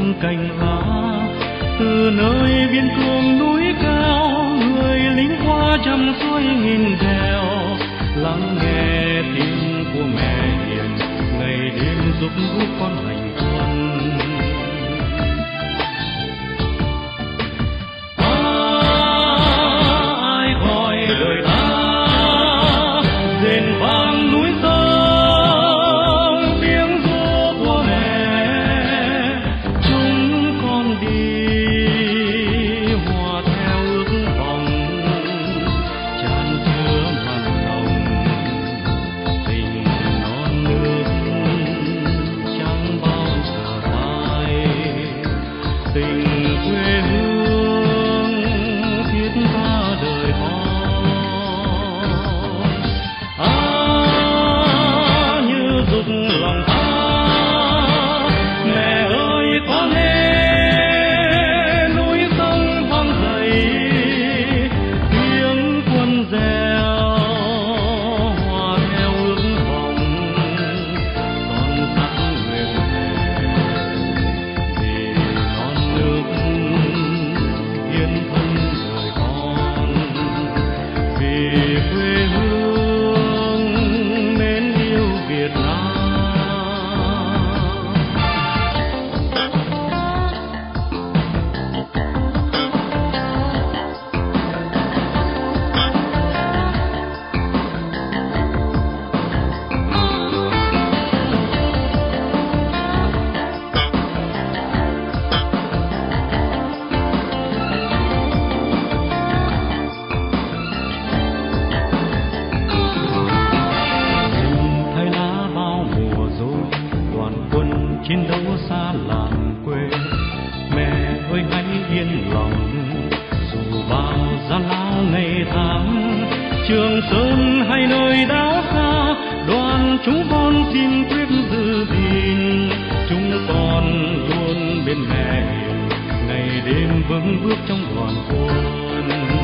cành lá. Từ nơi biên cương núi cao, người lính qua trăm suối nghìn đèo, lắng nghe tiếng của mẹ hiền, ngày đêm giúp đỡ con hành quân. Ai gọi đời ta rền vang núi sông, tiếng ru của mẹ chúng con đi hòa theo ước vọng, tràn chứa mặn nồng tình non nước chẳng bao giờ phai, tình quê hương thiết tha đời con. Như dục lòng ta, mẹ ơi con ơi, núi sông vang dậy tiếng quân reo, hòa theo ước vọng son sắc nguyện thề, vì non nước yên thân đời con, vì quê hương mến yêu Việt Nam. Thấy lá bao mùa rồi, đoàn quân chiến đấu xa làng quê. Mẹ ơi hãy yên lòng, dù bao gian lao ngày tháng, Trường Sơn hay nơi đảo xa, đoàn chúng con xin quyết giữ gìn. Chúng con luôn bên mẹ hiền, ngày đêm vững bước trong đoàn quân.